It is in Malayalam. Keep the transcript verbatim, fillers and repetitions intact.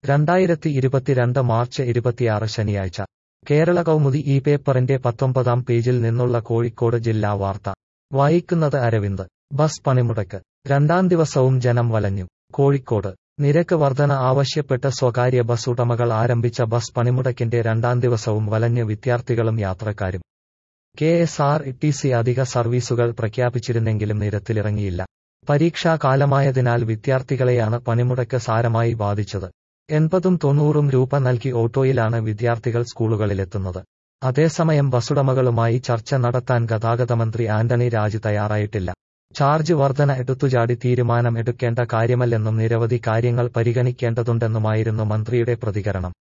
രണ്ടായിരത്തി ഇരുപത്തിരണ്ട് മാർച്ച് ഇരുപത്തിയാറ് ശനിയാഴ്ച കേരള കൗമുദി ഈ പേപ്പറിന്റെ പത്തൊമ്പതാം പേജിൽ നിന്നുള്ള കോഴിക്കോട് ജില്ലാ വാർത്ത വായിക്കുന്നത് അരവിന്ദ്. ബസ് പണിമുടക്ക് രണ്ടാം ദിവസവും ജനം വലഞ്ഞു. കോഴിക്കോട് നിരക്ക് വർധന ആവശ്യപ്പെട്ട് സ്വകാര്യ ബസ് ഉടമകൾ ആരംഭിച്ച ബസ് പണിമുടക്കിന്റെ രണ്ടാം ദിവസവും വലഞ്ഞ് വിദ്യാർത്ഥികളും യാത്രക്കാരും. K S R T C അധിക സർവീസുകൾ പ്രഖ്യാപിച്ചിരുന്നെങ്കിലും നിരത്തിലിറങ്ങിയില്ല. പരീക്ഷാ കാലമായതിനാൽ വിദ്യാർത്ഥികളെയാണ് പണിമുടക്ക് സാരമായി ബാധിച്ചത്. എൺപതും തൊണ്ണൂറും രൂപ നൽകി ഓട്ടോയിലാണ് വിദ്യാർത്ഥികൾ സ്കൂളുകളിലെത്തുന്നത്. അതേസമയം ബസുടമകളുമായി ചർച്ച നടത്താൻ ഗതാഗതമന്ത്രി ആന്റണി രാജ് തയ്യാറായിട്ടില്ല. ചാർജ് വർധന എടുത്തുചാടി തീരുമാനം എടുക്കേണ്ട കാര്യമല്ലെന്നും നിരവധി കാര്യങ്ങൾ പരിഗണിക്കേണ്ടതുണ്ടെന്നുമായിരുന്നു മന്ത്രിയുടെ പ്രതികരണം.